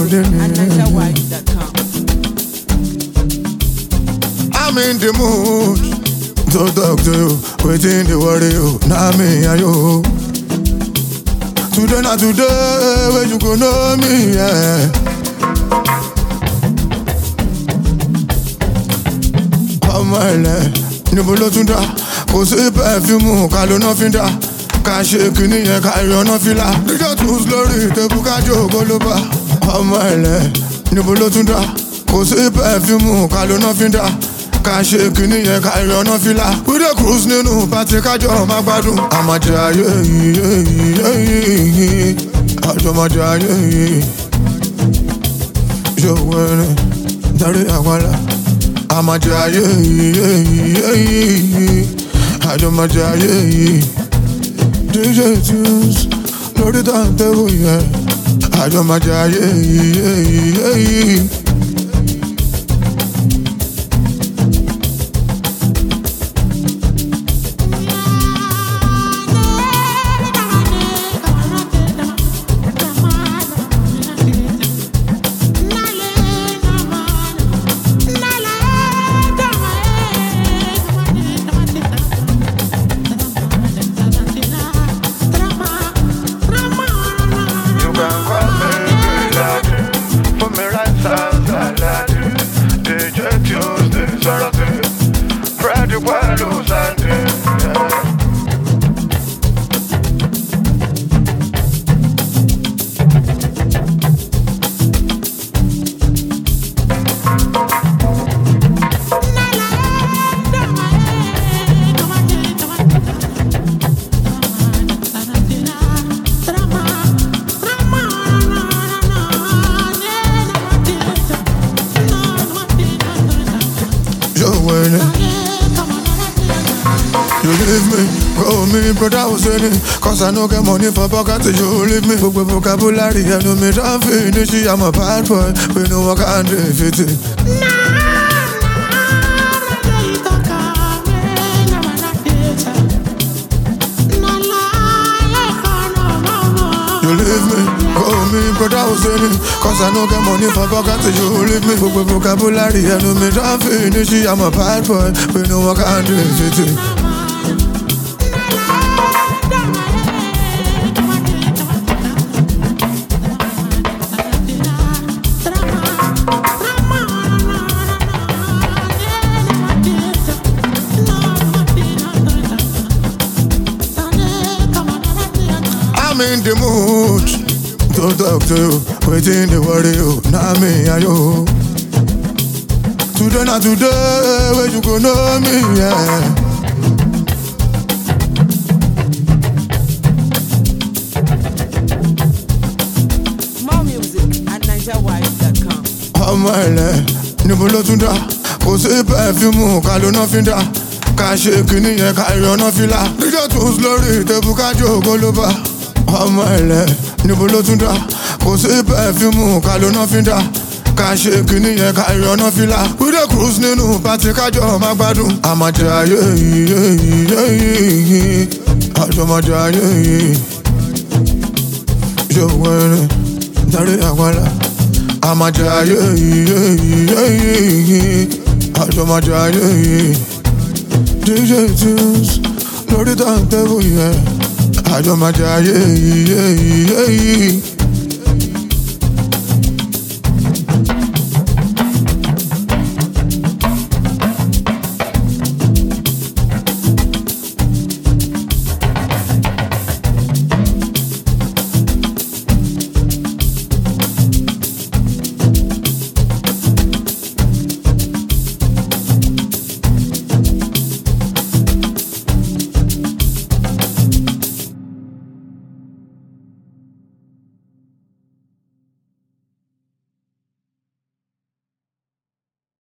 NigerWide.com. I'm in the mood to talk to you, waiting to worry you. Now me and you. Today not today, where you go know me, yeah. Ọmọ ilẹ̀ níbo ló tún dá? Kò sí pẹ̀fíùmù ká ló ná fi dá. Ká ṣe kìíní yẹn ká ìrànná fìlà. Dídọ̀ tún lórí ìtẹ̀kù ká jókòó ló bá. Ọmọ ilẹ̀ níbo ló tún dá? Kò sí pẹ̀fíùmù ká ló ná fi dá. Ká ṣe kìíní yẹn ká ìrànná fìlà. We dey cruise nínú pàtí kájọ máa gbádùn. Àmàjẹ ayé yìí, àjọmọ̀jẹ ayé yìí. Ṣòwò ẹni darí àwàlà. Àmàjẹ ayé yìí, àjọmọ̀jẹ ayé yìí. DJ Tunes lórí tàǹtẹ̀wò yẹn. Àjọmọ̀jẹ ayé yìí. You leave me, go me, brother was saying it. Cause I no get money for pocket, you leave me. Book vocabulary, I know me don't finish it. I'm a bad boy, we know I can't defeat it. You leave me, go me, brother was saying it. Cause I no get money for pocket, you leave me. Book vocabulary, I know me don't finish it. I'm a bad boy, we know I can't defeat it. I'm in the mood to talk to you, waiting to worry you. Now me and you. Today not today, where you go know me, yeah. More music at NigerWide.com. Ọmọ ilẹ̀ níbo ló tún dá? Kò sí pẹ̀fíùmù ká ló ná fi dá. Ká ṣe kìíní yẹn ká ìrànná fìlà. Dídọ̀ tún lórí ìtẹ̀kù ká jókòó ló bá. Ọmọ ilẹ̀ níbo ló tún dá? Kò sí pẹ̀fíùmù ká ló ná fi dá. Ká ṣe kìíní yẹn ká ìrànná fìlà. We dey cruise nínú pàtí kájọ máa gbádùn. Àmàjẹ ayé yìí, àjọmọ̀jẹ ayé yìí. Ṣòwò ẹni darí àwàlà. Àmàjẹ ayé yìí, àjọmọ̀jẹ ayé yìí. DJ Tunes lórí tàǹtẹ̀wò yẹn. Àjọmọ̀jẹ ayé yìí.